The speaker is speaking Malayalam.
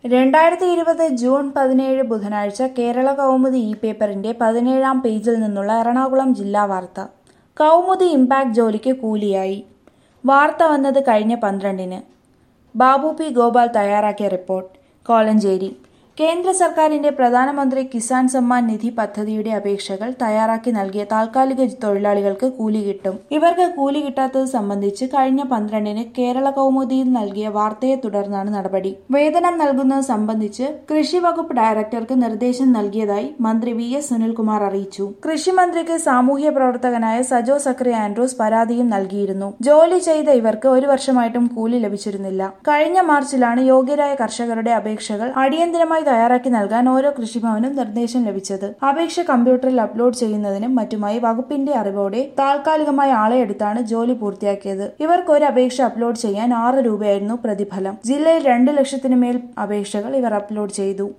2020 ജൂൺ 17 ബുധനാഴ്ച കേരള കൗമുദി പേപ്പറിന്റെ 17-ാം പേജിൽ നിന്നുള്ള എറണാകുളം ജില്ലാ വാർത്ത. കൗമുദി ഇംപാക്ട് ജോലിക്ക് കൂലിയായി. വാർത്ത വന്നത് കഴിഞ്ഞ 12-ന്. ബാബു പി ഗോപാൽ തയ്യാറാക്കിയ റിപ്പോർട്ട്. കോലഞ്ചേരി. കേന്ദ്ര സർക്കാരിന്റെ പ്രധാനമന്ത്രി കിസാൻ സമ്മാൻ നിധി പദ്ധതിയുടെ അപേക്ഷകൾ തയ്യാറാക്കി നൽകിയ താൽക്കാലിക തൊഴിലാളികൾക്ക് കൂലി കിട്ടും. ഇവർക്ക് കൂലി കിട്ടാത്തത് സംബന്ധിച്ച് കഴിഞ്ഞ 12-ന് കേരള കൗമുദിയിൽ നൽകിയ വാർത്തയെ തുടർന്നാണ് നടപടി. വേതനം നൽകുന്നത് സംബന്ധിച്ച് കൃഷി വകുപ്പ് ഡയറക്ടർക്ക് നിർദ്ദേശം നൽകിയതായി മന്ത്രി വി.എസ്. സുനിൽകുമാർ അറിയിച്ചു. കൃഷിമന്ത്രിക്ക് സാമൂഹ്യ പ്രവർത്തകനായ സജോ സക്രി ആൻഡ്രൂസ് പരാതിയും നൽകിയിരുന്നു. ജോലി ചെയ്ത ഇവർക്ക് 1 വർഷമായിട്ടും കൂലി ലഭിച്ചിരുന്നില്ല. കഴിഞ്ഞ മാർച്ചിലാണ് യോഗ്യരായ കർഷകരുടെ അപേക്ഷകൾ അടിയന്തരമായി തയ്യാറാക്കി നൽകാൻ ഓരോ കൃഷിഭവനും നിർദ്ദേശം ലഭിച്ചത്. അപേക്ഷ കമ്പ്യൂട്ടറിൽ അപ്ലോഡ് ചെയ്യുന്നതിനും മറ്റുമായി വകുപ്പിന്റെ അറിവോടെ താൽക്കാലികമായി ആളെ എടുത്താണ് ജോലി പൂർത്തിയാക്കിയത്. ഇവർക്ക് ഒരു അപേക്ഷ അപ്ലോഡ് ചെയ്യാൻ 6 രൂപയായിരുന്നു പ്രതിഫലം. ജില്ലയിൽ 2 ലക്ഷത്തിനു മേൽ അപേക്ഷകൾ ഇവർ അപ്ലോഡ് ചെയ്തു.